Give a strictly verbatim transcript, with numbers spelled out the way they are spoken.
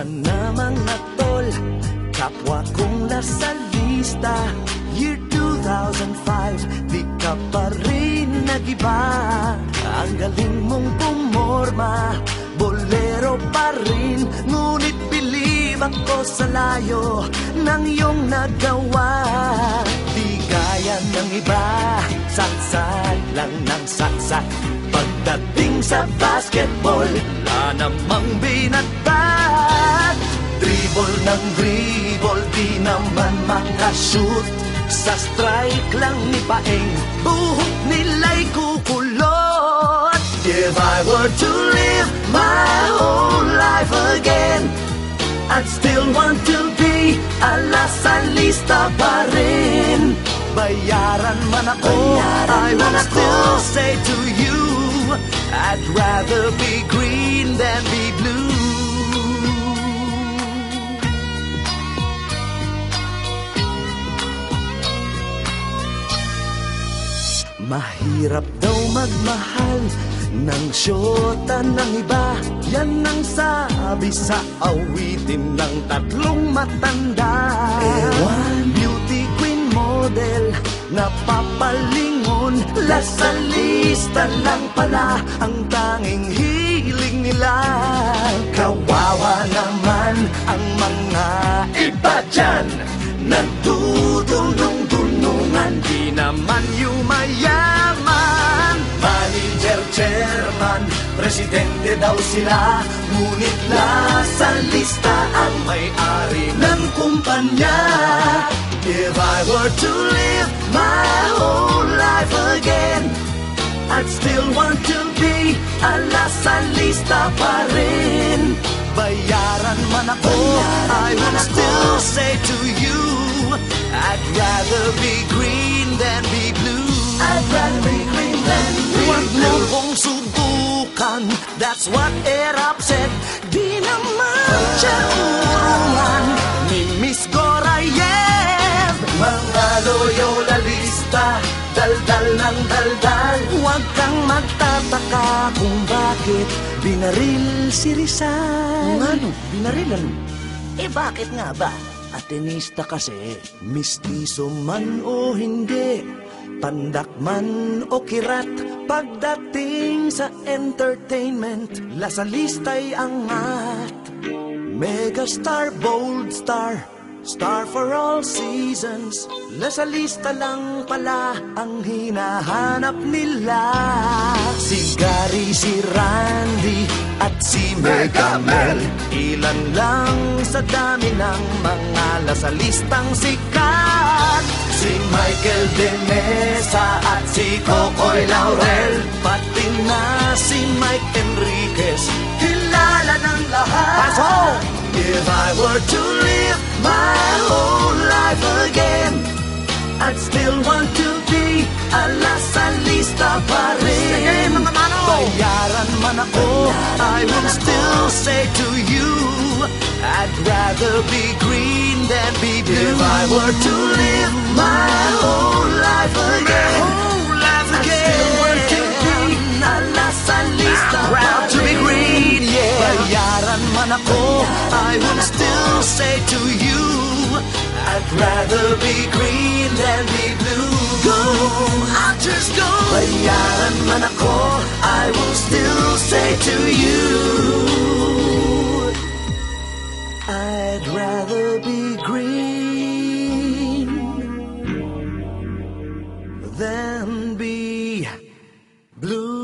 sana mga tol, kapwa kong lasalista. Year two thousand five, di ka pa rin nag-iba. Ang galing mong pumorma, bolero pa rin. Ngunit believe ako sa layo ng iyong nagawa. Di gaya ng iba, saksak lang ng saksak. Pagdating sa basketball, wala namang binatbat. Dribble ng dribble, di naman makashoot. Sa strike lang ni Paeng, buhok nila'y kukulot. If I were to live my whole life again, I'd still want to be a lasalista pa rin. Bayaran man ako, Bayaran I will ako. Still say to you, I'd rather be green than be blue. Mahirap daw magmahal ng syota ng iba. Yan ang sabi sa awitin ng tatlong matanda. Ewan, beauty queen model, napapalingon. Lasalista lang pala ang tanging hiling nila. Kawawa naman ang mga iba dyan, nagdudulong-dulungan. Di naman yumayaman, manager, chairman, presidente daw sila. Ngunit lasalista ang may-ari ng kumpanya. If I were to live my whole life again, I'd still want to be a lasalista pa rin. Bayaran man ako, Bayaran I would still ako. Say to you, I'd rather be green than be blue. I'd rather be green than be Huwag blue. Huwag mo kong subukan, that's what Erap said. Di naman siya urungan ni Miss Gorayev. Mga loyolalista, daldal ng daldal. Huwag kang magtataka kung bakit binaril si Rizal. Ano? Binaril ano? Eh bakit nga ba? Atenista kasi. Mistiso man o hindi, pandak man o kirat, pagdating sa entertainment, lasalista'y angat. Megastar, bold star, star for all seasons, lasalista lang pala ang hinahanap nila. Si Gary, si Randy at si Megamel, ilan lang sa dami ng mga lasalistang sikat. Si Michael De Mesa at si Cocoy Laurel, pati na si Mike Enriquez, kilala ng lahat. Pasok! If I were to live my whole life again, I'd still want to be a lasalista pa rin. Bayaran man ako, I will still say to you, I'd rather be green than be blue. If I were to live my whole life again, I'd still want to be a lasalista pa rin. Proud to be green, yeah. Bayaran man ako, I will still say to you, I'd rather be green than be blue. Go, I'll just go. Bayaran man ako, I will still say to you, I'd rather be green than be blue.